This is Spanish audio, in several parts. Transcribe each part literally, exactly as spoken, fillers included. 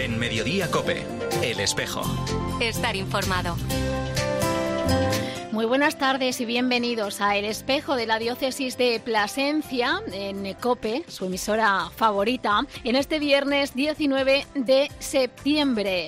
En Mediodía COPE, El Espejo. Estar informado. Muy buenas tardes y bienvenidos a El Espejo de la Diócesis de Plasencia en COPE, su emisora favorita, en este viernes diecinueve de septiembre.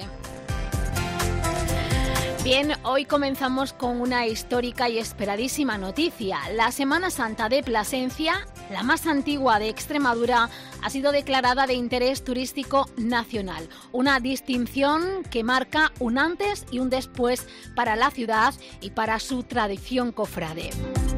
Bien, hoy comenzamos con una histórica y esperadísima noticia. La Semana Santa de Plasencia, la más antigua de Extremadura, ha sido declarada de interés turístico nacional. Una distinción que marca un antes y un después para la ciudad y para su tradición cofrade.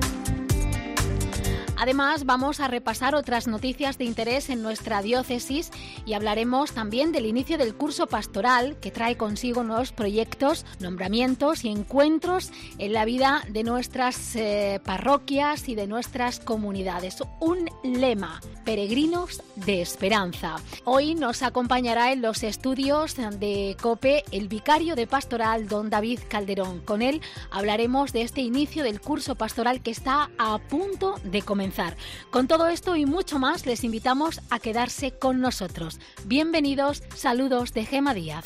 Además, vamos a repasar otras noticias de interés en nuestra diócesis y hablaremos también del inicio del curso pastoral, que trae consigo nuevos proyectos, nombramientos y encuentros en la vida de nuestras eh, parroquias y de nuestras comunidades. Un lema: peregrinos de esperanza. Hoy nos acompañará en los estudios de COPE el vicario de pastoral, don David Calderón. Con él hablaremos de este inicio del curso pastoral que está a punto de comenzar. Con todo esto y mucho más, les invitamos a quedarse con nosotros. Bienvenidos, saludos de Gema Díaz.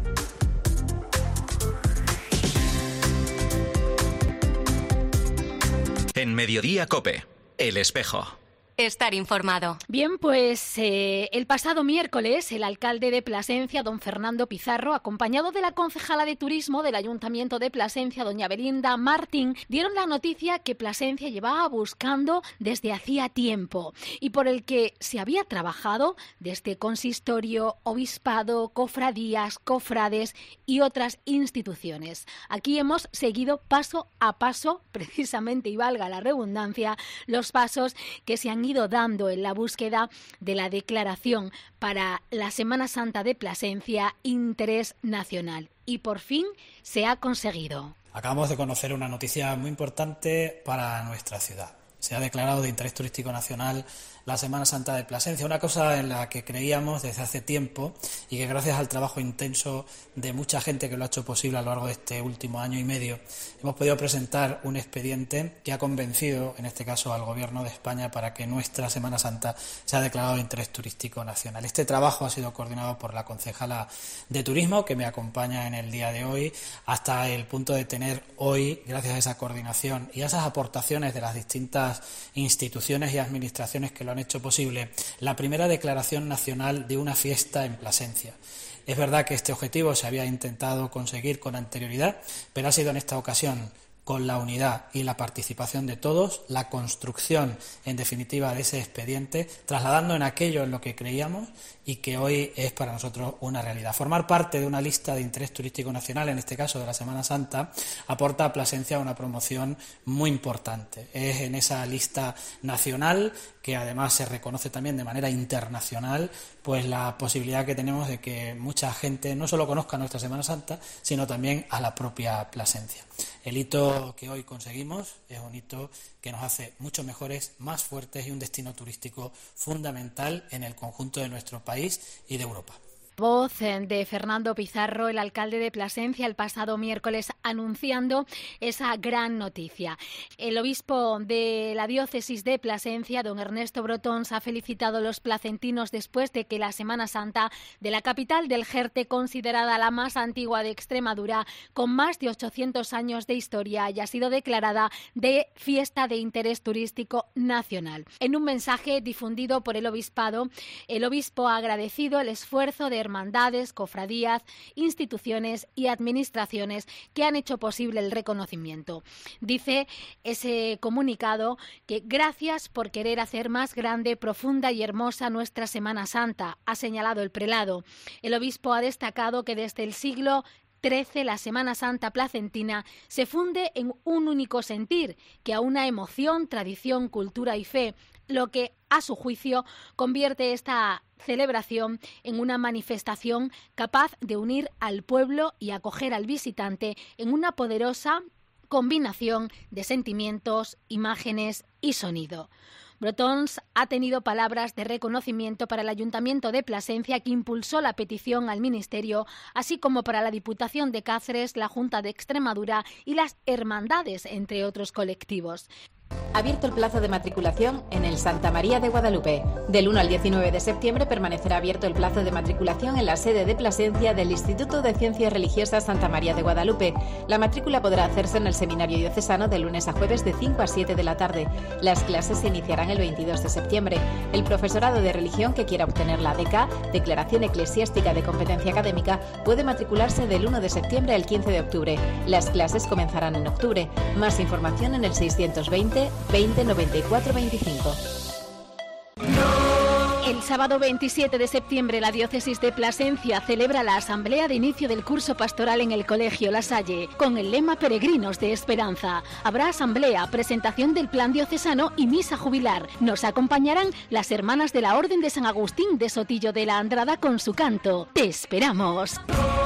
En Mediodía COPE, El Espejo. Estar informado. Bien, pues eh, el pasado miércoles el alcalde de Plasencia, don Fernando Pizarro, acompañado de la concejala de turismo del Ayuntamiento de Plasencia, doña Belinda Martín, dieron la noticia que Plasencia llevaba buscando desde hacía tiempo y por el que se había trabajado desde consistorio, obispado, cofradías, cofrades y otras instituciones. Aquí hemos seguido paso a paso, precisamente, y valga la redundancia, los pasos que se han ido dando en la búsqueda de la declaración para la Semana Santa de Plasencia interés nacional. Y por fin se ha conseguido. Acabamos de conocer una noticia muy importante para nuestra ciudad. Se ha declarado de interés turístico nacional la Semana Santa de Plasencia, una cosa en la que creíamos desde hace tiempo y que gracias al trabajo intenso de mucha gente que lo ha hecho posible a lo largo de este último año y medio, hemos podido presentar un expediente que ha convencido, en este caso, al Gobierno de España para que nuestra Semana Santa sea declarado de interés turístico nacional. Este trabajo ha sido coordinado por la concejala de Turismo, que me acompaña en el día de hoy, hasta el punto de tener hoy, gracias a esa coordinación y a esas aportaciones de las distintas instituciones y administraciones que lo han hecho posible, la primera declaración nacional de una fiesta en Plasencia. Es verdad que este objetivo se había intentado conseguir con anterioridad, pero ha sido en esta ocasión, con la unidad y la participación de todos, la construcción, en definitiva, de ese expediente, trasladando en aquello en lo que creíamos y que hoy es para nosotros una realidad. Formar parte de una lista de interés turístico nacional, en este caso de la Semana Santa, aporta a Plasencia una promoción muy importante. Es en esa lista nacional, que además se reconoce también de manera internacional, pues la posibilidad que tenemos de que mucha gente no solo conozca nuestra Semana Santa, sino también a la propia Plasencia. El hito que hoy conseguimos es un hito que nos hace mucho mejores, más fuertes y un destino turístico fundamental en el conjunto de nuestro país y de Europa. Voz de Fernando Pizarro, el alcalde de Plasencia, el pasado miércoles anunciando esa gran noticia. El obispo de la diócesis de Plasencia, don Ernesto Brotons, ha felicitado a los placentinos después de que la Semana Santa de la capital del Jerte, considerada la más antigua de Extremadura, con más de ochocientos años de historia, haya sido declarada de fiesta de interés turístico nacional. En un mensaje difundido por el obispado, el obispo ha agradecido el esfuerzo de hermandades, cofradías, instituciones y administraciones que han hecho posible el reconocimiento. Dice ese comunicado que gracias por querer hacer más grande, profunda y hermosa nuestra Semana Santa, ha señalado el prelado. El obispo ha destacado que desde el siglo trece la Semana Santa placentina se funde en un único sentir, que aúna emoción, tradición, cultura y fe, lo que, a su juicio, convierte esta celebración en una manifestación capaz de unir al pueblo y acoger al visitante en una poderosa combinación de sentimientos, imágenes y sonido. Brotons ha tenido palabras de reconocimiento para el Ayuntamiento de Plasencia, que impulsó la petición al Ministerio, así como para la Diputación de Cáceres, la Junta de Extremadura y las Hermandades, entre otros colectivos. Abierto el plazo de matriculación en el Santa María de Guadalupe. Del uno al diecinueve de septiembre permanecerá abierto el plazo de matriculación en la sede de Plasencia del Instituto de Ciencias Religiosas Santa María de Guadalupe. La matrícula podrá hacerse en el Seminario Diocesano de lunes a jueves de cinco a siete de la tarde. Las clases se iniciarán el veintidós de septiembre. El profesorado de religión que quiera obtener la D K, Declaración Eclesiástica de Competencia Académica, puede matricularse del uno de septiembre al quince de octubre. Las clases comenzarán en octubre. Más información en el seiscientos veinte veinte noventa y cuatro veinticinco. El sábado veintisiete de septiembre la Diócesis de Plasencia celebra la asamblea de inicio del curso pastoral en el Colegio La Salle, con el lema Peregrinos de Esperanza. Habrá asamblea, presentación del plan diocesano y misa jubilar. Nos acompañarán las hermanas de la Orden de San Agustín de Sotillo de la Andrada con su canto. ¡Te esperamos!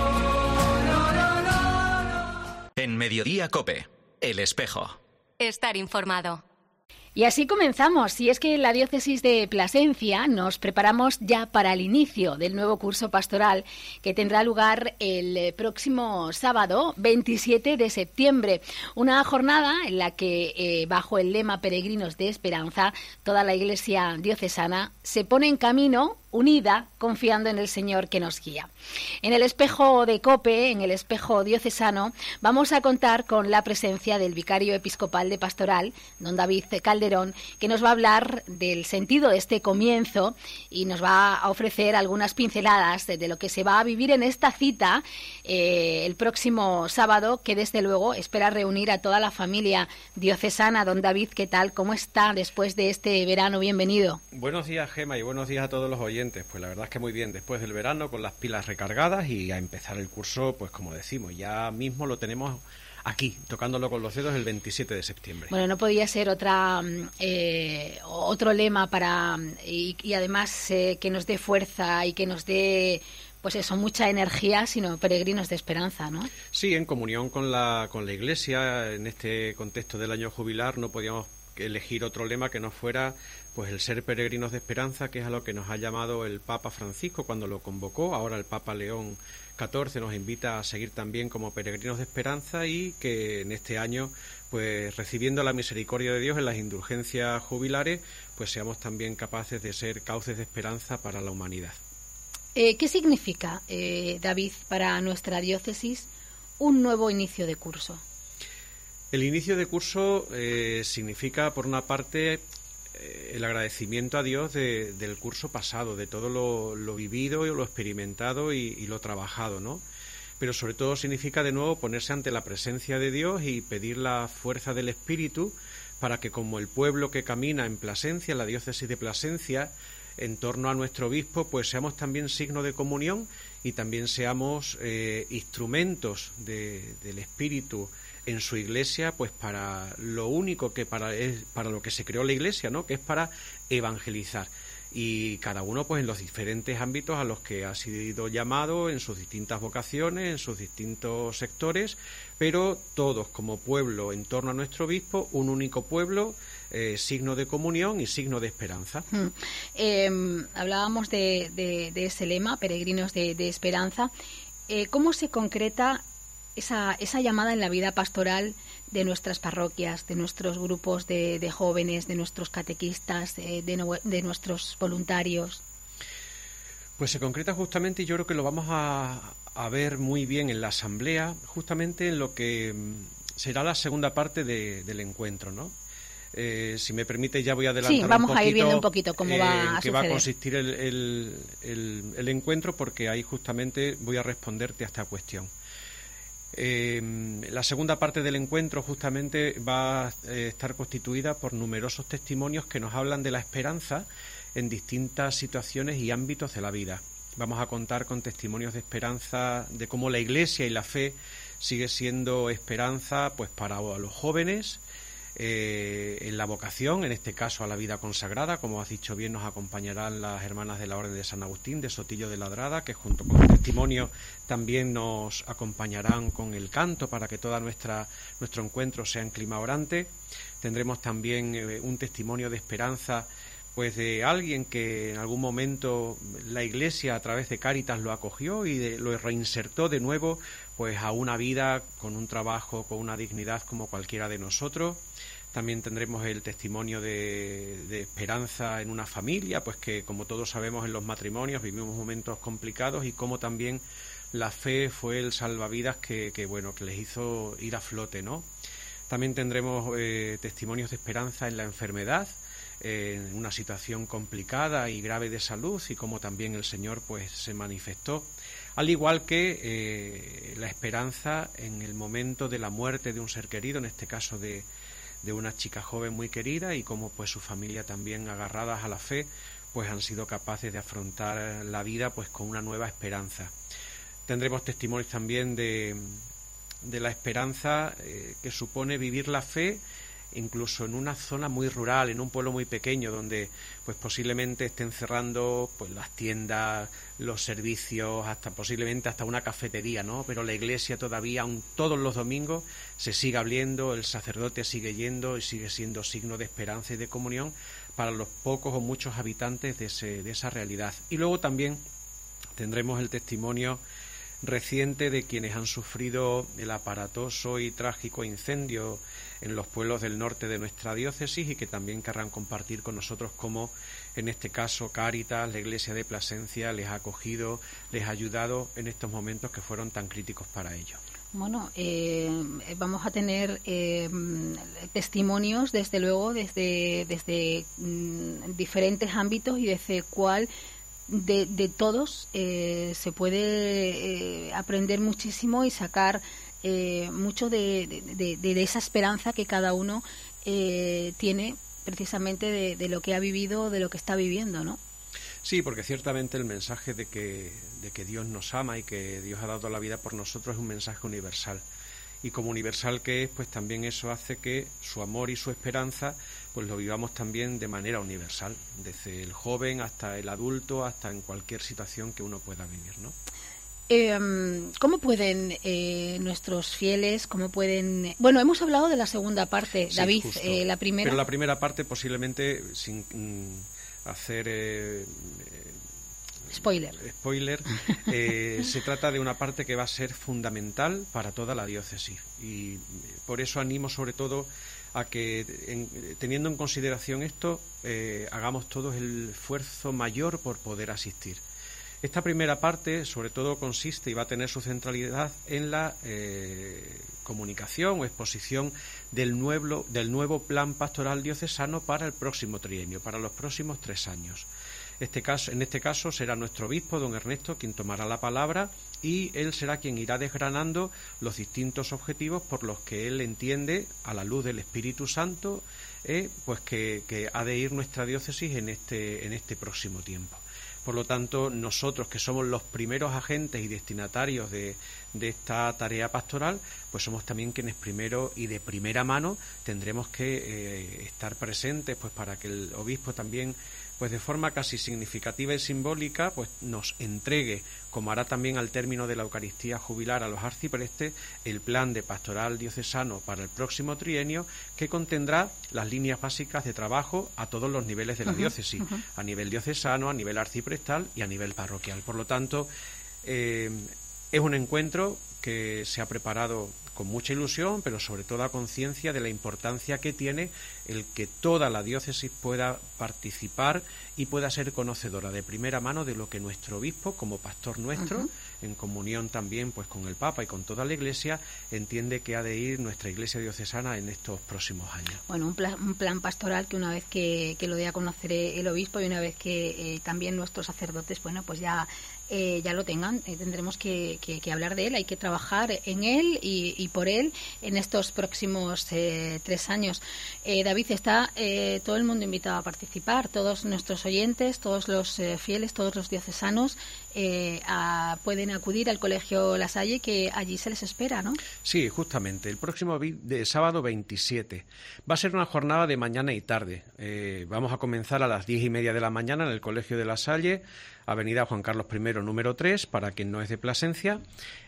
En Mediodía COPE, El Espejo. Estar informado. Y así comenzamos, y es que en la Diócesis de Plasencia nos preparamos ya para el inicio del nuevo curso pastoral que tendrá lugar el próximo sábado veintisiete de septiembre. Una jornada en la que, eh, bajo el lema Peregrinos de Esperanza, toda la Iglesia diocesana se pone en camino unida, confiando en el Señor que nos guía. En el espejo de COPE, en el espejo diocesano, vamos a contar con la presencia del vicario episcopal de Pastoral, don David Calderón, que nos va a hablar del sentido de este comienzo y nos va a ofrecer algunas pinceladas de, de lo que se va a vivir en esta cita eh, el próximo sábado, que desde luego espera reunir a toda la familia diocesana. Don David, ¿qué tal? ¿Cómo está después de este verano? Bienvenido. Buenos días, Gema, y buenos días a todos los oyentes. Pues la verdad es que muy bien, después del verano, con las pilas recargadas y a empezar el curso, pues como decimos, ya mismo lo tenemos aquí, tocándolo con los dedos el veintisiete de septiembre. Bueno, no podía ser otra eh, otro lema para y, y además eh, que nos dé fuerza y que nos dé, pues eso, mucha energía, sino peregrinos de esperanza, ¿no? Sí, en comunión con la con la Iglesia, en este contexto del año jubilar, no podíamos elegir otro lema que no fuera pues el ser peregrinos de esperanza, que es a lo que nos ha llamado el Papa Francisco cuando lo convocó. Ahora el Papa León catorce nos invita a seguir también como peregrinos de esperanza, y que en este año, pues recibiendo la misericordia de Dios en las indulgencias jubilares, pues seamos también capaces de ser cauces de esperanza para la humanidad. Eh, ¿Qué significa, eh, David, para nuestra diócesis un nuevo inicio de curso? El inicio de curso eh, significa, por una parte, eh, el agradecimiento a Dios de, del curso pasado, de todo lo, lo vivido y lo experimentado y, y lo trabajado, ¿no? Pero sobre todo significa de nuevo ponerse ante la presencia de Dios y pedir la fuerza del Espíritu para que, como el pueblo que camina en Plasencia, en la diócesis de Plasencia, en torno a nuestro obispo, pues seamos también signo de comunión y también seamos eh, instrumentos de, del Espíritu en su Iglesia, pues para lo único que para es para lo que se creó la Iglesia, ¿no? Que es para evangelizar, y cada uno pues en los diferentes ámbitos a los que ha sido llamado, en sus distintas vocaciones, en sus distintos sectores, pero todos como pueblo en torno a nuestro obispo, un único pueblo, eh, signo de comunión y signo de esperanza. Hmm. Eh, hablábamos de, de, de ese lema, peregrinos de, de esperanza. Eh, ¿Cómo se concreta esa, esa llamada en la vida pastoral de nuestras parroquias, de nuestros grupos de, de jóvenes, de nuestros catequistas, de, de, no, de nuestros voluntarios? Pues se concreta justamente, y yo creo que lo vamos a, a ver muy bien en la asamblea, justamente en lo que será la segunda parte de, del encuentro, ¿no? Eh, si me permite, ya voy a adelantar sí, vamos un poquito, a ir viendo un poquito cómo eh, va a que suceder. va a consistir el, el, el, el encuentro, porque ahí justamente voy a responderte a esta cuestión. Eh, la segunda parte del encuentro justamente va a eh, estar constituida por numerosos testimonios que nos hablan de la esperanza en distintas situaciones y ámbitos de la vida. Vamos a contar con testimonios de esperanza, de cómo la Iglesia y la fe sigue siendo esperanza pues para los jóvenes, eh, en la vocación, en este caso a la vida consagrada. Como has dicho bien, nos acompañarán las hermanas de la Orden de San Agustín de Sotillo de la Andrada, que junto con el testimonio también nos acompañarán con el canto para que toda nuestra nuestro encuentro sea en clima orante. Tendremos también eh, un testimonio de esperanza pues de alguien que en algún momento la Iglesia a través de Cáritas lo acogió y de, lo reinsertó de nuevo pues a una vida con un trabajo, con una dignidad como cualquiera de nosotros. También tendremos el testimonio de, de esperanza en una familia, pues que como todos sabemos en los matrimonios vivimos momentos complicados y como también la fe fue el salvavidas que, que bueno que les hizo ir a flote, ¿no? También tendremos eh, testimonios de esperanza en la enfermedad, eh, en una situación complicada y grave de salud, y como también el Señor pues se manifestó, al igual que eh, la esperanza en el momento de la muerte de un ser querido, en este caso de, de una chica joven muy querida, y como pues su familia también, agarradas a la fe, pues han sido capaces de afrontar la vida pues con una nueva esperanza. Tendremos testimonios también de, de la esperanza eh, que supone vivir la fe incluso en una zona muy rural, en un pueblo muy pequeño, donde pues posiblemente estén cerrando pues las tiendas, los servicios, hasta posiblemente hasta una cafetería, ¿no? Pero la iglesia todavía, aun todos los domingos, se sigue abriendo, el sacerdote sigue yendo y sigue siendo signo de esperanza y de comunión para los pocos o muchos habitantes de, ese, de esa realidad. Y luego también tendremos el testimonio reciente de quienes han sufrido el aparatoso y trágico incendio en los pueblos del norte de nuestra diócesis y que también querrán compartir con nosotros cómo, en este caso, Cáritas, la Iglesia de Plasencia, les ha acogido, les ha ayudado en estos momentos que fueron tan críticos para ellos. Bueno, eh, vamos a tener eh, testimonios, desde luego, desde, desde mm, diferentes ámbitos y desde cuál De, de todos eh, se puede eh, aprender muchísimo y sacar eh, mucho de, de, de, de esa esperanza que cada uno eh, tiene precisamente de, de lo que ha vivido, de lo que está viviendo, ¿no? Sí, porque ciertamente el mensaje de que, de que Dios nos ama y que Dios ha dado la vida por nosotros es un mensaje universal. Y como universal que es, pues también eso hace que su amor y su esperanza pues lo vivamos también de manera universal, desde el joven hasta el adulto, hasta en cualquier situación que uno pueda vivir, ¿no? Eh, ¿Cómo pueden eh, nuestros fieles, cómo pueden...? Bueno, hemos hablado de la segunda parte, Sí, David, justo. eh, la primera... Pero la primera parte posiblemente, sin mm, hacer... Eh, Spoiler. Spoiler, eh, se trata de una parte que va a ser fundamental para toda la diócesis y por eso animo sobre todo a que, en, teniendo en consideración esto, eh, hagamos todos el esfuerzo mayor por poder asistir. Esta primera parte sobre todo consiste y va a tener su centralidad en la eh, comunicación o exposición del nuevo, del nuevo plan pastoral diocesano para el próximo trienio, para los próximos tres años. Este caso, en este caso será nuestro obispo, don Ernesto, quien tomará la palabra y él será quien irá desgranando los distintos objetivos por los que él entiende, a la luz del Espíritu Santo, eh, pues que, que ha de ir nuestra diócesis en este, en este próximo tiempo. Por lo tanto, nosotros que somos los primeros agentes y destinatarios de, de esta tarea pastoral, pues somos también quienes primero y de primera mano tendremos que eh, estar presentes, pues para que el obispo también, pues de forma casi significativa y simbólica, pues nos entregue, como hará también al término de la Eucaristía jubilar a los arciprestes, el plan de pastoral diocesano para el próximo trienio, que contendrá las líneas básicas de trabajo a todos los niveles de la uh-huh, diócesis, uh-huh. a nivel diocesano, a nivel arciprestal y a nivel parroquial. Por lo tanto, eh, es un encuentro que se ha preparado con mucha ilusión, pero sobre todo a conciencia de la importancia que tiene el que toda la diócesis pueda participar y pueda ser conocedora de primera mano de lo que nuestro obispo, como pastor nuestro, uh-huh. en comunión también pues con el Papa y con toda la Iglesia, entiende que ha de ir nuestra Iglesia diocesana en estos próximos años. Bueno, un plan, un plan pastoral que una vez que, que lo dé a conocer el obispo y una vez que eh, también nuestros sacerdotes, bueno, pues ya eh, ya lo tengan, eh, tendremos que, que, que hablar de él, hay que trabajar en él y, y por él en estos próximos eh, tres años. Eh, David, está eh, todo el mundo invitado a participar, todos nuestros oyentes, todos los eh, fieles, todos los diocesanos eh, a, pueden acudir al Colegio La Salle, que allí se les espera, ¿no? Sí, justamente, el próximo vi- de sábado veintisiete. Va a ser una jornada de mañana y tarde. Eh, vamos a comenzar a las diez y media de la mañana en el Colegio de La Salle, Avenida Juan Carlos primero, número tres, para quien no es de Plasencia,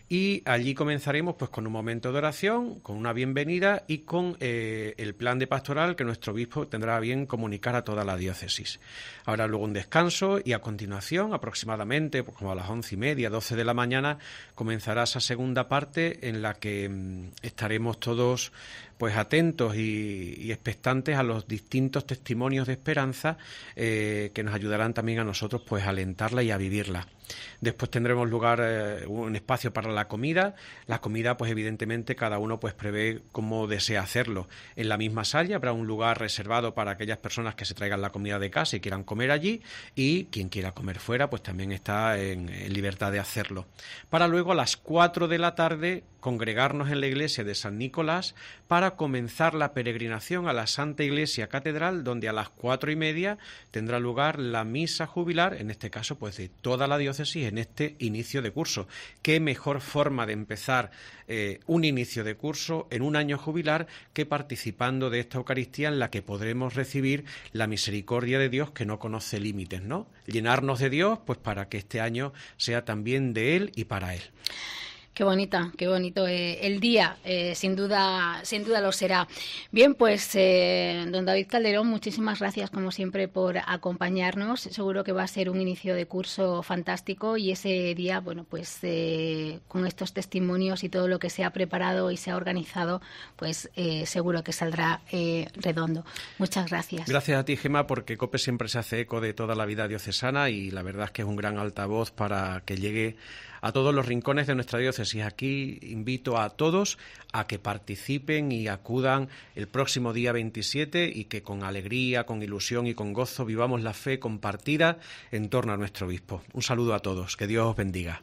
y allí comenzaremos pues con un momento de oración, con una bienvenida y con eh, el plan de pastoral que nuestro obispo tendrá a bien comunicar a toda la diócesis. Habrá luego un descanso y a continuación, aproximadamente pues, como a las once y media, doce de la mañana, comenzará esa segunda parte en la que mmm, estaremos todos pues atentos y, y expectantes a los distintos testimonios de esperanza eh, que nos ayudarán también a nosotros pues a alentarla y a vivirla. Después tendremos lugar eh, un espacio para la comida. La comida, pues evidentemente cada uno pues prevé cómo desea hacerlo. En la misma sala habrá un lugar reservado para aquellas personas que se traigan la comida de casa y quieran comer allí, y quien quiera comer fuera pues también está en, en libertad de hacerlo. Para luego a las cuatro de la tarde congregarnos en la iglesia de San Nicolás para comenzar la peregrinación a la Santa Iglesia Catedral, donde a las cuatro y media tendrá lugar la misa jubilar, en este caso pues de toda la diócesis en este inicio de curso. Qué mejor forma de empezar eh, un inicio de curso en un año jubilar que participando de esta Eucaristía en la que podremos recibir la misericordia de Dios que no conoce límites, ¿no? Llenarnos de Dios pues para que este año sea también de Él y para Él. Qué bonita, qué bonito eh, el día, eh, sin duda, sin duda lo será. Bien, pues eh, don David Calderón, muchísimas gracias como siempre por acompañarnos. Seguro que va a ser un inicio de curso fantástico y ese día, bueno, pues eh, con estos testimonios y todo lo que se ha preparado y se ha organizado, pues eh, seguro que saldrá eh, redondo. Muchas gracias. Gracias a ti, Gemma, porque COPE siempre se hace eco de toda la vida diocesana y la verdad es que es un gran altavoz para que llegue a todos los rincones de nuestra diócesis. Aquí invito a todos a que participen y acudan el próximo día veintisiete y que con alegría, con ilusión y con gozo vivamos la fe compartida en torno a nuestro obispo. Un saludo a todos, que Dios os bendiga.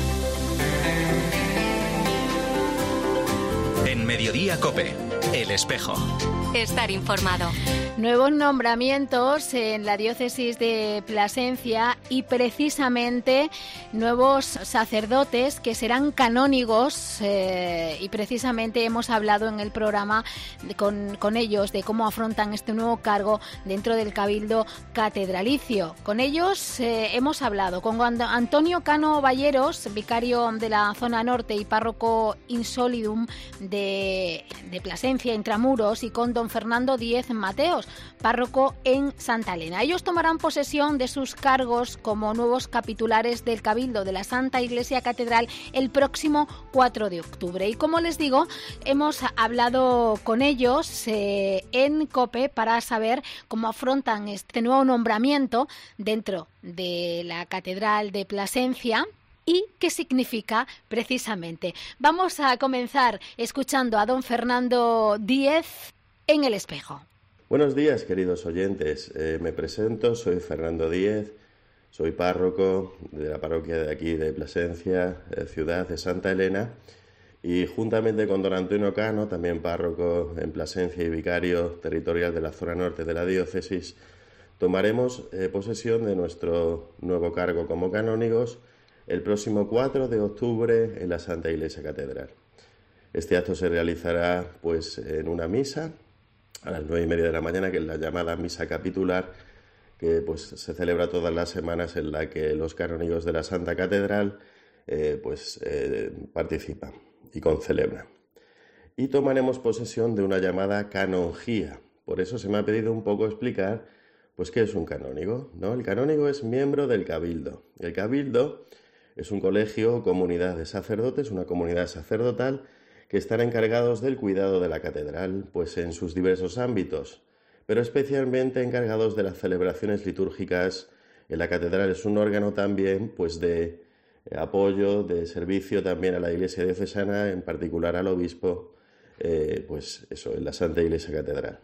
En Mediodía COPE, El Espejo. Estar informado. Nuevos nombramientos en la diócesis de Plasencia y precisamente nuevos sacerdotes que serán canónigos eh, y precisamente hemos hablado en el programa de, con, con ellos de cómo afrontan este nuevo cargo dentro del Cabildo Catedralicio. Con ellos eh, hemos hablado con Antonio Cano Balleros, vicario de la zona norte y párroco insolidum de, de Plasencia, Intramuros, y con don Fernando Díez Mateos, párroco en Santa Elena. Ellos tomarán posesión de sus cargos como nuevos capitulares del Cabildo de la Santa Iglesia Catedral el próximo cuatro de octubre. Y como les digo, hemos hablado con ellos eh, en COPE para saber cómo afrontan este nuevo nombramiento dentro de la Catedral de Plasencia y qué significa precisamente. Vamos a comenzar escuchando a don Fernando Díez en El Espejo. Buenos días, queridos oyentes. Eh, me presento, soy Fernando Díez, soy párroco de la parroquia de aquí de Plasencia, eh, ciudad de Santa Elena, y juntamente con don Antonio Cano, también párroco en Plasencia y vicario territorial de la zona norte de la diócesis, tomaremos eh, posesión de nuestro nuevo cargo como canónigos el próximo cuatro de octubre en la Santa Iglesia Catedral. Este acto se realizará pues en una misa a las nueve y media de la mañana, que es la llamada misa capitular, que pues se celebra todas las semanas, en la que los canónigos de la Santa Catedral eh, pues eh, participan y concelebran. Y tomaremos posesión de una llamada canonjía. Por eso se me ha pedido un poco explicar pues qué es un canónigo, ¿no? El canónigo es miembro del Cabildo. El Cabildo es un colegio o comunidad de sacerdotes, una comunidad sacerdotal que están encargados del cuidado de la catedral, pues en sus diversos ámbitos, pero especialmente encargados de las celebraciones litúrgicas en la catedral. Es un órgano también pues de apoyo, de servicio también a la Iglesia diocesana, en particular al obispo, eh, pues eso, en la Santa Iglesia Catedral.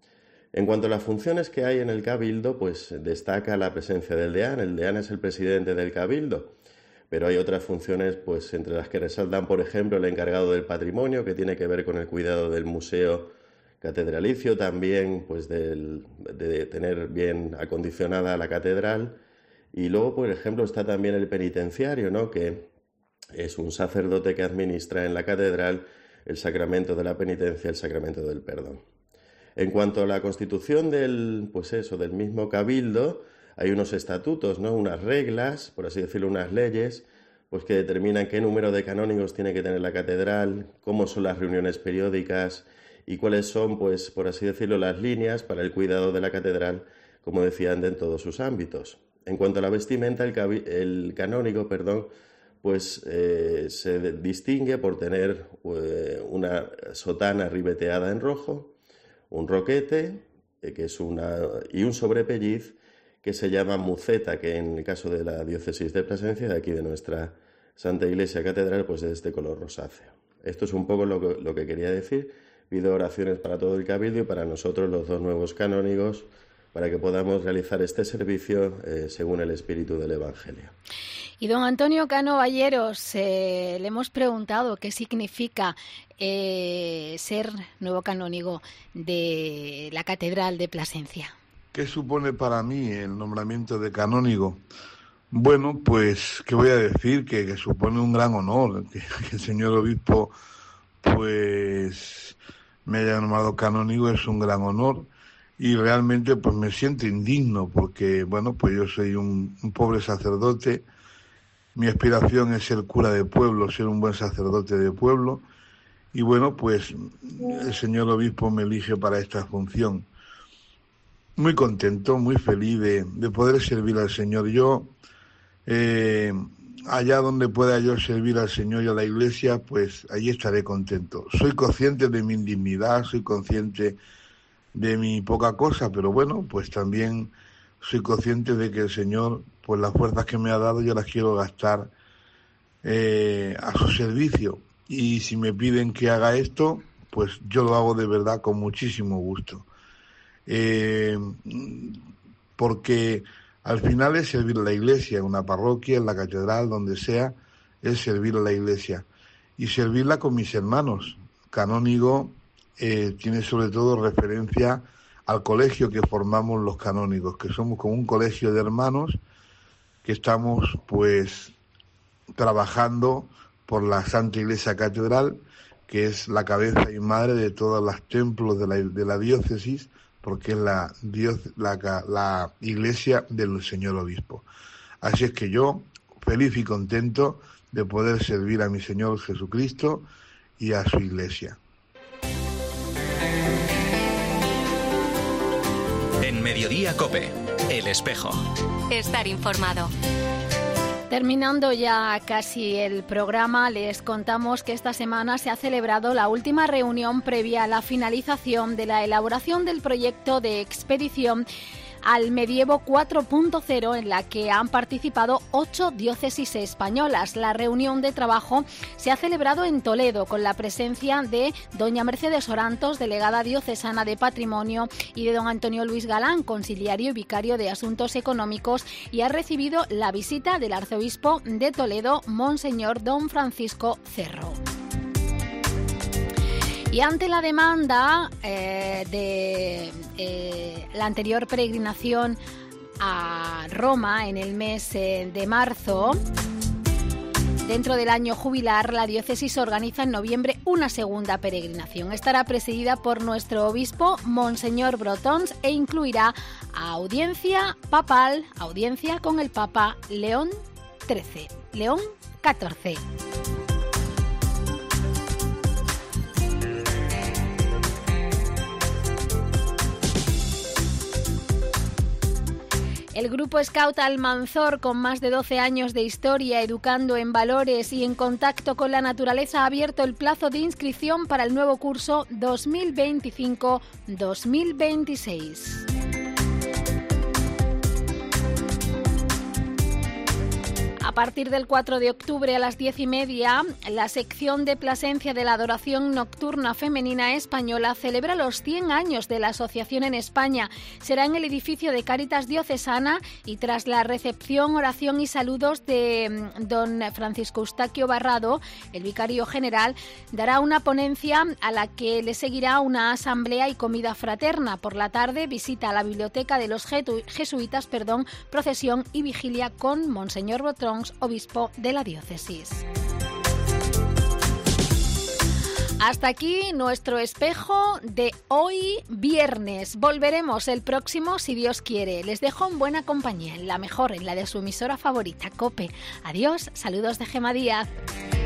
En cuanto a las funciones que hay en el Cabildo, pues destaca la presencia del deán. El deán es el presidente del Cabildo, pero hay otras funciones, pues entre las que resaltan, por ejemplo, el encargado del patrimonio, que tiene que ver con el cuidado del museo catedralicio, también pues del, de tener bien acondicionada la catedral. Y luego, por ejemplo, está también el penitenciario, ¿no?, que es un sacerdote que administra en la catedral el sacramento de la penitencia, el sacramento del perdón. En cuanto a la constitución del, pues eso, del mismo Cabildo, hay unos estatutos, ¿no?, unas reglas, por así decirlo, unas leyes, pues que determinan qué número de canónigos tiene que tener la catedral, cómo son las reuniones periódicas y cuáles son, pues, por así decirlo, las líneas para el cuidado de la catedral, como decía antes, en todos sus ámbitos. En cuanto a la vestimenta, el, el canónigo, perdón, pues eh, se distingue por tener eh, una sotana ribeteada en rojo, un roquete eh, que es una, y un sobrepelliz que se llama muceta, que en el caso de la diócesis de Plasencia, de aquí de nuestra Santa Iglesia Catedral, pues es de color rosáceo. Esto es un poco lo que, lo que quería decir. Pido oraciones para todo el cabildo y para nosotros, los dos nuevos canónigos, para que podamos realizar este servicio eh, según el espíritu del Evangelio. Y don Antonio Cano Balleros, eh, le hemos preguntado qué significa eh, ser nuevo canónigo de la Catedral de Plasencia. ¿Qué supone para mí el nombramiento de canónigo? Bueno, pues, ¿qué voy a decir? Que, que supone un gran honor, que, que el señor obispo, pues, me haya nombrado canónigo, es un gran honor, y realmente, pues, me siento indigno, porque, bueno, pues yo soy un, un pobre sacerdote. Mi aspiración es ser cura de pueblo, ser un buen sacerdote de pueblo, y bueno, pues, el señor obispo me elige para esta función. Muy contento, muy feliz de, de poder servir al Señor. Yo, eh, allá donde pueda yo servir al Señor y a la Iglesia, pues allí estaré contento. Soy consciente de mi indignidad, soy consciente de mi poca cosa, pero bueno, pues también soy consciente de que el Señor, pues las fuerzas que me ha dado, yo las quiero gastar eh, a su servicio. Y si me piden que haga esto, pues yo lo hago de verdad con muchísimo gusto. Eh, porque al final es servir a la Iglesia, en una parroquia, en la catedral, donde sea, es servir a la Iglesia y servirla con mis hermanos. Canónigo eh, tiene sobre todo referencia al colegio que formamos los canónigos, que somos como un colegio de hermanos que estamos pues trabajando por la Santa Iglesia Catedral, que es la cabeza y madre de todos los templos de la, de la diócesis, porque es la, Dios, la, la iglesia del señor obispo. Así es que yo, feliz y contento de poder servir a mi Señor Jesucristo y a su iglesia. En Mediodía COPE, El Espejo. Estar informado. Terminando ya casi el programa, les contamos que esta semana se ha celebrado la última reunión previa a la finalización de la elaboración del proyecto de expedición al Medievo cuatro punto cero, en la que han participado ocho diócesis españolas. La reunión de trabajo se ha celebrado en Toledo con la presencia de doña Mercedes Orantos, delegada diocesana de Patrimonio, y de don Antonio Luis Galán, conciliario y vicario de Asuntos Económicos, y ha recibido la visita del arzobispo de Toledo, Monseñor don Francisco Cerro. Y ante la demanda eh, de eh, la anterior peregrinación a Roma en el mes eh, de marzo, dentro del año jubilar, la diócesis organiza en noviembre una segunda peregrinación. Estará presidida por nuestro obispo, Monseñor Brotons, e incluirá audiencia papal, audiencia con el Papa León trece, León catorce. El Grupo Scout Almanzor, con más de doce años de historia, educando en valores y en contacto con la naturaleza, ha abierto el plazo de inscripción para el nuevo curso dos mil veinticinco dos mil veintiséis. A partir del cuatro de octubre a las diez y media, la sección de Plasencia de la Adoración Nocturna Femenina Española celebra los cien años de la asociación en España. Será en el edificio de Cáritas Diocesana, y tras la recepción, oración y saludos de don Francisco Eustaquio Barrado, el vicario general, dará una ponencia a la que le seguirá una asamblea y comida fraterna. Por la tarde, visita a la biblioteca de los jesuitas, perdón, procesión y vigilia con Monseñor Brotons, obispo de la diócesis. Hasta aquí nuestro espejo de hoy viernes. Volveremos el próximo, si Dios quiere. Les dejo en buena compañía, en la mejor, en la de su emisora favorita, COPE. Adiós, saludos de Gema Díaz.